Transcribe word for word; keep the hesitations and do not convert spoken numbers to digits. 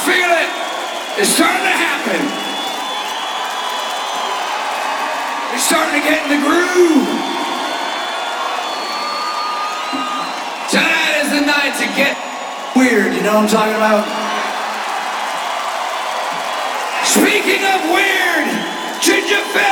feel it. It's starting to happen. It's starting to get in the groove. Tonight is the night to get weird, you know what I'm talking about? Speaking of weird, Ginger Phil!